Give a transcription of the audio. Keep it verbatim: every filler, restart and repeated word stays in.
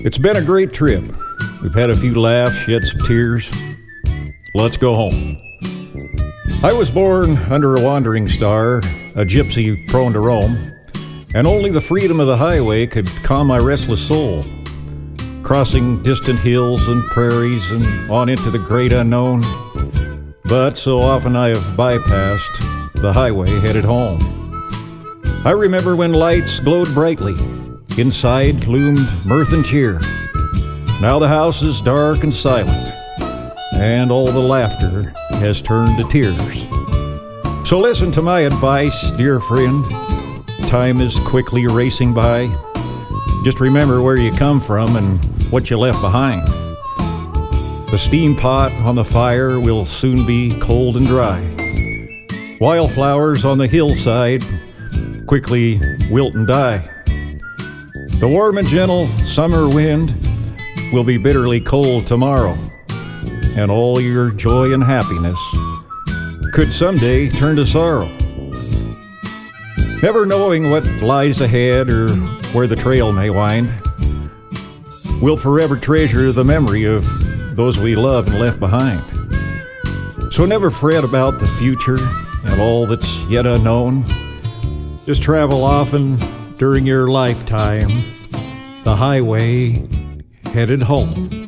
It's been a great trip. We've had a few laughs, shed some tears. Let's go home. I was born under a wandering star, a gypsy prone to roam, and only the freedom of the highway could calm my restless soul. Crossing distant hills and prairies and on into the great unknown. But so often I have bypassed the highway headed home. I remember when lights glowed brightly. Inside loomed mirth and cheer. Now the house is dark and silent, and all the laughter has turned to tears. So listen to my advice, dear friend. Time is quickly racing by. Just remember where you come from and what you left behind. The steam pot on the fire will soon be cold and dry. Wildflowers on the hillside quickly wilt and die. The warm and gentle summer wind will be bitterly cold tomorrow, and all your joy and happiness could someday turn to sorrow. Never knowing what lies ahead or where the trail may wind, we'll forever treasure the memory of those we love and left behind. So never fret about the future and all that's yet unknown. Just travel often during your lifetime, the highway headed home.